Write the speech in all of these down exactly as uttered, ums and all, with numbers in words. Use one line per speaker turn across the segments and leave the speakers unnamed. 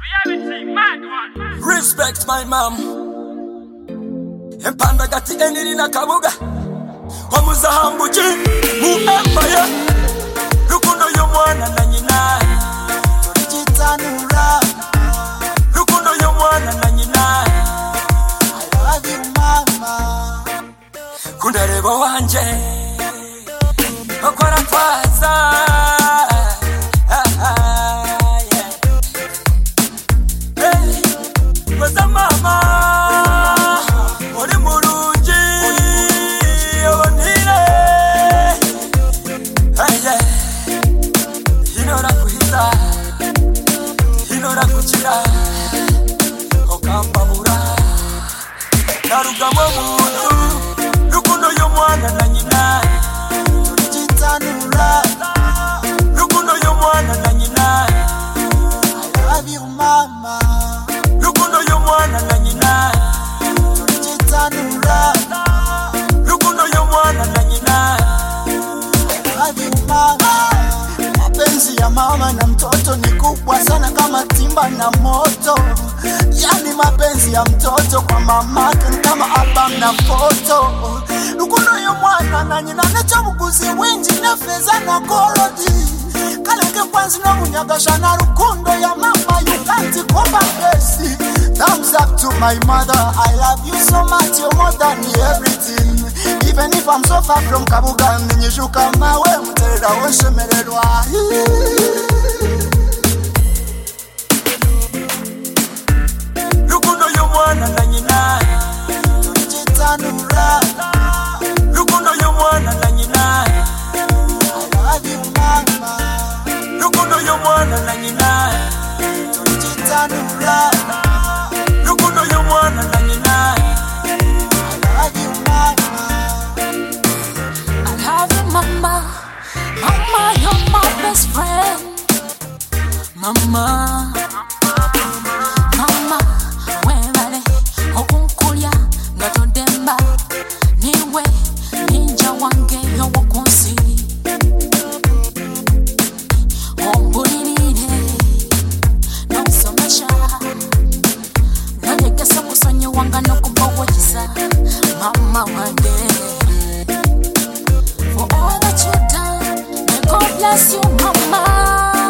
Respect my mom. Empanda gati eniri na kabuga. Omuzahambuji mu empire. Rukundo y'omwana na nyina. Tulijitanura. Rukundo y'omwana na nyina. I love you mama. Kundarebo wanje. Okora twaza. Rukundo y'omwana na nyina. Tulijitanura. Rukundo y'omwana na nyina. I love you mama. Rukundo y'omwana na nyina. Tulijitanura. Rukundo y'omwana na nyina. I love you mama. Mapenzi ya mama na mtoto ni kubwa sana kama timba na moto. Yani mapenzi ya mtoto kwa mamake ni kama album na foto. Rukundo y'omwana na nyina necho buguzi winji nefeza na korodi. Kaleke kwanzi no munyagasha na rukundo ya mama you can't compare. Thumbs up to my mother, I love you so much, you're more than everything. Even if I'm so far from Kabuga, ninyishuka mawe mterera weshemererwa. Rukundo y'omwana na nyina. Tulijitanura. Rukundo y'omwana na nyina. I love you mama. Rukundo y'omwana na nyina. Tulijitanura. Rukundo y'omwana na nyina. I love you mama.
I love you mama. Mama, you're my best friend. Mama. Mama. Okunkulya ngatondemba niwe ninja wange yowokunsi ombulirire nosomesha nanyegesa kusonyi wanga nokumbowokisa mama wange for all that you've done. May God bless you mama.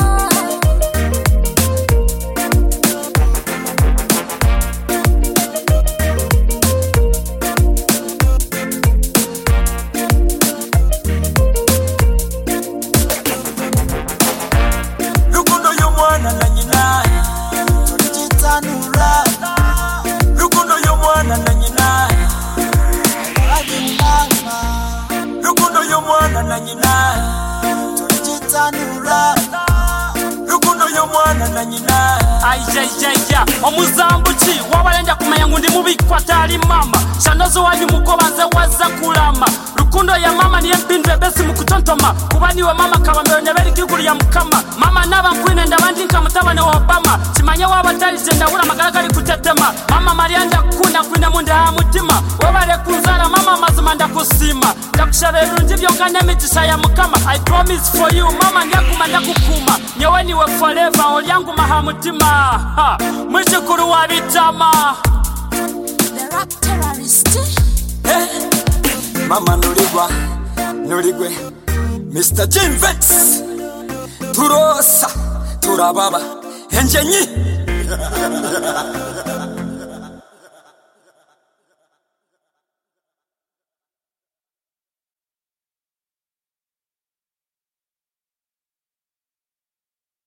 Aijaijaija omuzambuki wabalenda kumanya ngundi mubi kwatali mama shanozo wanyu mukobanze waza kulama. Rukundo ya mama niye mpindwe besi mukutontoma kubani wa mama kabambeo neberi kiguru ya mukama. Mama naba nkwine ndabandinka mutabane wa Obama chimanye wabatali jenda ula magalagari kutetema. Mama marianda kuna kwine munde ha mutima wabale kunzala mama mazima ndakusima ndakushabe birungi byonganya mitisha ya mukama. I promise for you mama ndakuma ndakukuma nyewe niwe forever olyangu maha mutima mwijikuru wa bitama.
The rap terrorist.
Hey. Mama nuligwa nuligwe Mister Jim Vex Turosa turababa enjenyi